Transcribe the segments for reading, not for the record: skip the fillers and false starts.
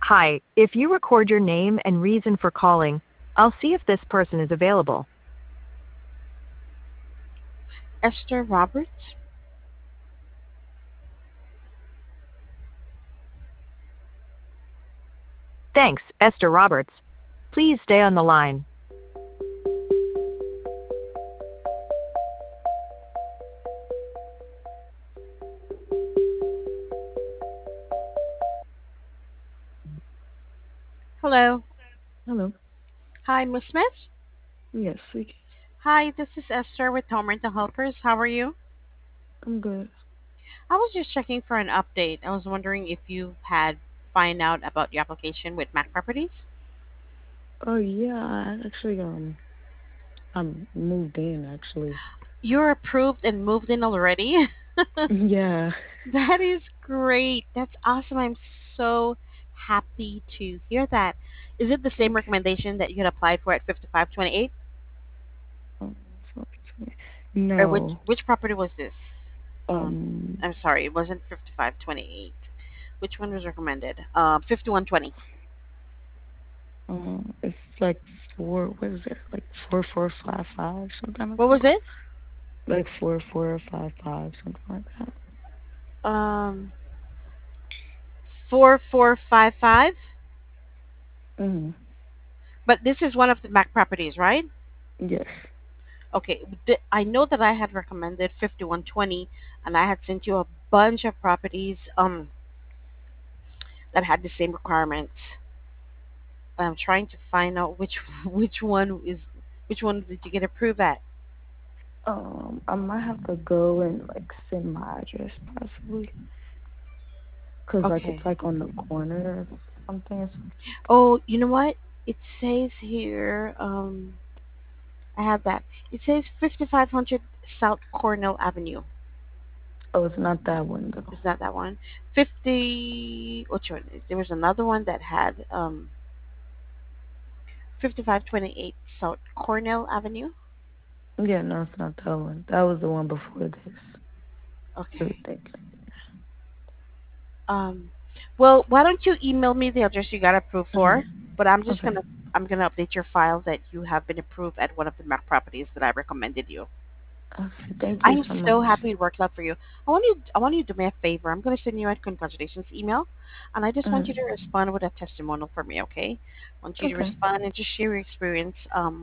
Hi, if you record your name and reason for calling, I'll see if this person is available. Esther Roberts. Thanks, Esther Roberts. Please stay on the line. Hello. Hello. Hi, Miss Smith. Yes, we Hi, this is Esther with Home Rental Helpers. How are you? I'm good. I was just checking for an update. I was wondering if you had find out about your application with Mac Properties. Oh yeah, I actually I'm moved in actually. You're approved and moved in already. Yeah. That is great. That's awesome. I'm so happy to hear that. Is it the same Okay. recommendation that you had applied for at 5528? Um, so- Or which no. which property was this? Um. I'm sorry, it wasn't 5528. Which one was recommended? 5120. It's like four. What is it? Like 4455, something like What was that. it? Like 4455, something like that. Um, 4455. Mm. But this is one of the Mac properties, right? Yes. Okay, I know that I had recommended 5120, and I had sent you a bunch of properties that had the same requirements. I'm trying to find out which which one did you get approved at? I might have to go and like send my address possibly, cause like it's Okay. like on the corner or something. Oh, you know what? It says here. I have that. It says 5500 South Cornell Avenue. Oh, it's not that one though. Is that that one? 50. Which one? There was another one that had 5528 South Cornell Avenue. Yeah, no, it's not that one. That was the one before this. Okay. Everything. Um. Well, why don't you email me the address you got approved for? Mm-hmm. But Okay. I'm gonna update your file that you have been approved at one of the Mac properties that I recommended you. Okay. Thank you I'm so so much. happy it worked out for you. I want you to do me a favor. I'm going to send you a congratulations email, and I just want you to Mm-hmm. respond with a testimonial for me. Okay? I want you to Okay. respond and just share your experience.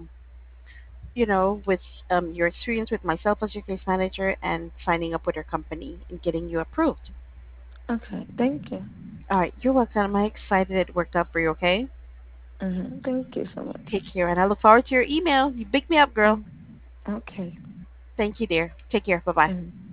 With your experience with myself as your case manager and signing up with your company and getting you approved. Okay. Thank you. All right, you're welcome. I'm excited it worked out for you. Okay? Mm-hmm. Thank you so much. Take care, and I look forward to your email. You pick me up, girl. Mm. Okay. Thank you, dear. Take care. Bye bye. Mm.